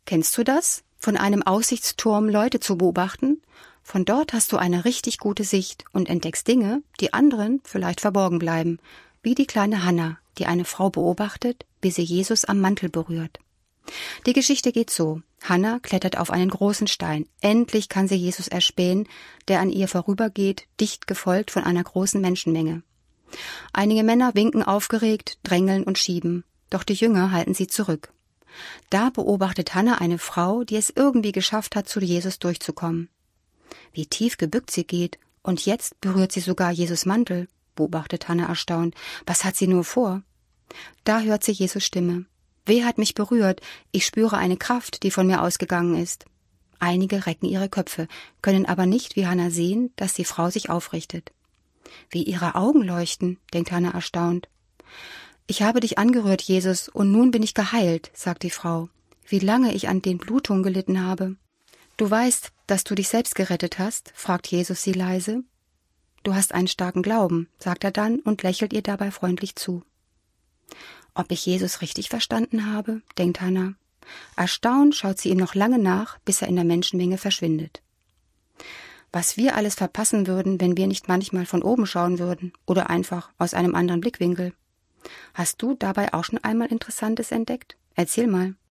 Kennst du das? Von einem Aussichtsturm Leute zu beobachten? Von dort hast du eine richtig gute Sicht und entdeckst Dinge, die anderen vielleicht verborgen bleiben, wie die kleine Hannah, die eine Frau beobachtet, wie sie Jesus am Mantel berührt. Die Geschichte geht so: Hannah klettert auf einen großen Stein. Endlich kann sie Jesus erspähen, der an ihr vorübergeht, dicht gefolgt von einer großen Menschenmenge. Einige Männer winken aufgeregt, drängeln und schieben, doch die Jünger halten sie zurück. Da beobachtet Hannah eine Frau, die es irgendwie geschafft hat, zu Jesus durchzukommen. Wie tief gebückt sie geht, und jetzt berührt sie sogar Jesus' Mantel, beobachtet Hannah erstaunt. Was hat sie nur vor? Da hört sie Jesus' Stimme. Wer hat mich berührt? Ich spüre eine Kraft, die von mir ausgegangen ist. Einige recken ihre Köpfe, können aber nicht wie Hannah sehen, dass die Frau sich aufrichtet. Wie ihre Augen leuchten, denkt Hannah erstaunt. Ich habe dich angerührt, Jesus, und nun bin ich geheilt, sagt die Frau. Wie lange ich an den Blutungen gelitten habe. Du weißt, dass du dich selbst gerettet hast, fragt Jesus sie leise. Du hast einen starken Glauben, sagt er dann und lächelt ihr dabei freundlich zu. Ob ich Jesus richtig verstanden habe, denkt Hannah. Erstaunt schaut sie ihm noch lange nach, bis er in der Menschenmenge verschwindet. Was wir alles verpassen würden, wenn wir nicht manchmal von oben schauen würden oder einfach aus einem anderen Blickwinkel. Hast du dabei auch schon einmal Interessantes entdeckt? Erzähl mal.